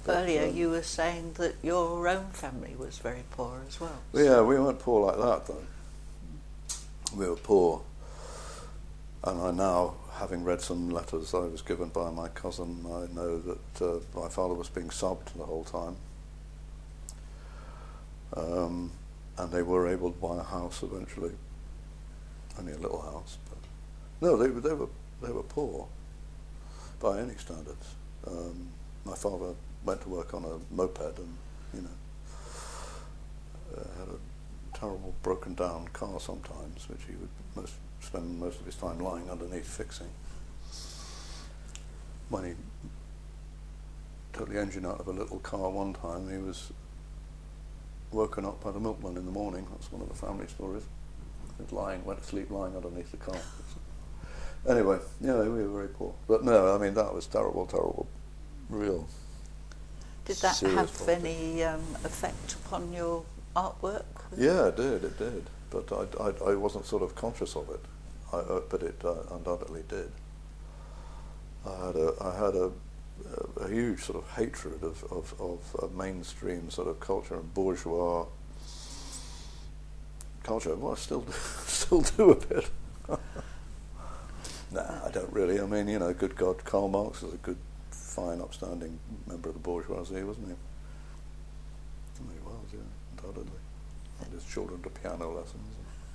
Earlier you were saying that your own family was very poor as well. Yeah, we weren't poor like that though. We were poor, and I now, having read some letters I was given by my cousin, I know that my father was being subbed the whole time, and they were able to buy a house eventually, only a little house. But no, they were poor by any standards. My father went to work on a moped, and had a terrible broken down car sometimes, which he would spend most of his time lying underneath fixing. When he took the engine out of a little car one time, he was woken up by the milkman in the morning. That's one of the family stories. He was went to sleep lying underneath the car. Anyway, yeah, we were very poor. But no, I mean, that was terrible, real. Did that have any effect upon your artwork? Yeah, it did. But I wasn't sort of conscious of it. But it undoubtedly did. I had a huge sort of hatred of mainstream sort of culture and bourgeois culture. Well, I still do a bit. Nah, I don't really. I mean, good God, Karl Marx was a good, fine, upstanding member of the bourgeoisie, wasn't he? He was, yeah, undoubtedly. And his children to piano lessons.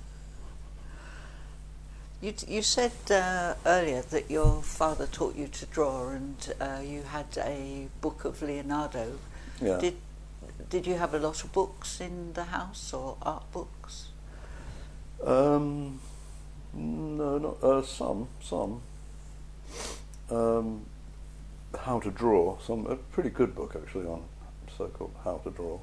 You said earlier that your father taught you to draw, and you had a book of Leonardo. Yeah. Did you have a lot of books in the house, or art books? No, not some. How to Draw, a pretty good book actually on so-called how to draw.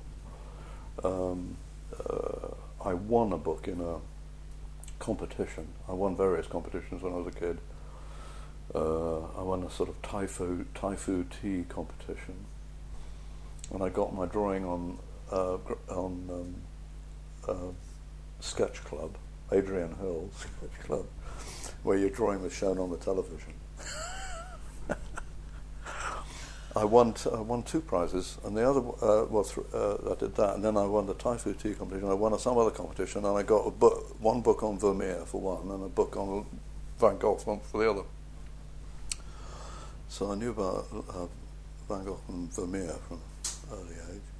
I won a book in a competition. I won various competitions when I was a kid. I won a sort of Thai food tea competition, and I got my drawing on Sketch Club, Adrian Hill Sketch Club, where your drawing was shown on the television. I won 2 prizes, and the other I did that, and then I won the Thai food tea competition. I won some other competition, and I got one book on Vermeer for one, and a book on Van Gogh for the other. So I knew about Van Gogh and Vermeer from an early age.